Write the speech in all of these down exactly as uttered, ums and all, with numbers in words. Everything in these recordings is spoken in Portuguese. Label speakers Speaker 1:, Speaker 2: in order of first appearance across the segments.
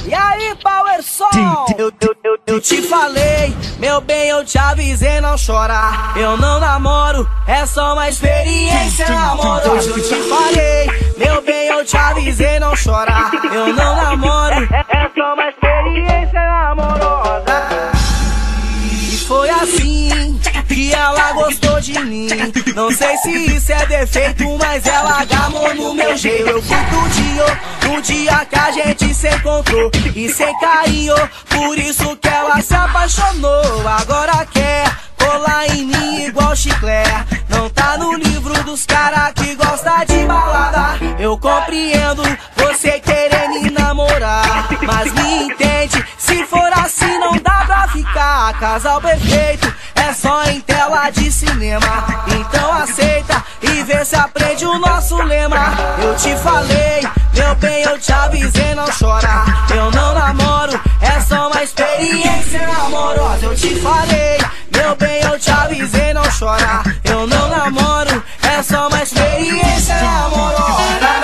Speaker 1: E aí, Power Som? Eu, eu, eu, eu te falei, meu bem, eu te avisei, não chora. Eu não namoro, é só uma experiência amorosa. Eu te falei, meu bem, eu te avisei, não chora. Eu não namoro, é só uma experiência amorosa. E foi assim que ela gostou de mim. Não sei se isso é defeito, mas ela agarrou no meu jeito. Eu fui do dia, no dia que a gente se encontrou e sem carinho, por isso que ela se apaixonou. Agora quer colar em mim igual chiclete. Não tá no livro dos cara que gosta de balada. Eu compreendo você querer me namorar, mas me entende, se for assim não dá pra ficar. Casal perfeito é só em tela de cinema. Então aceita e vê se aprende o nosso lema. Eu te falei, meu bem, eu te avisei, não chora. Eu não namoro, é só uma experiência amorosa. Eu te falei, meu bem, eu te avisei, não chora. Eu não namoro, é só uma experiência amorosa.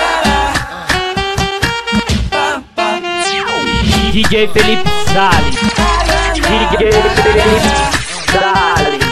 Speaker 2: D J Felipe Salles, D J Felipe Salles.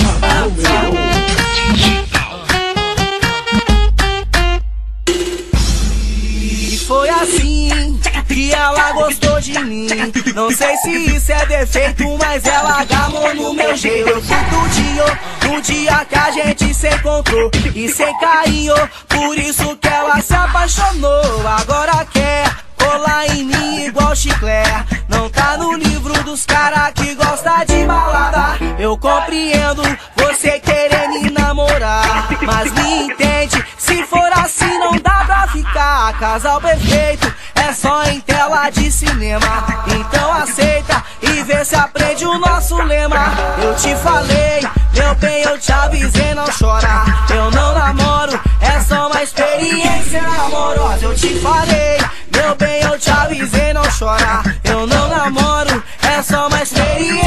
Speaker 1: E foi assim que ela gostou de mim. Não sei se isso é defeito, mas ela agarrou no meu jeito. Eu fui do dia, no dia que a gente se encontrou e sem carinho, por isso que ela se apaixonou. Agora quer colar em mim igual chiclete. Não tá no livro dos cara que gosta de balada. Eu compreendo você querer me namorar, mas me entende, se for assim não dá pra ficar. Casal perfeito é só em tela de cinema. Então aceita e vê se aprende o nosso lema. Eu te falei, meu bem, eu te avisei, não chora. Eu não namoro, é só uma experiência amorosa. Eu te falei, meu bem, eu te avisei, não chora. Eu não namoro, é só uma experiência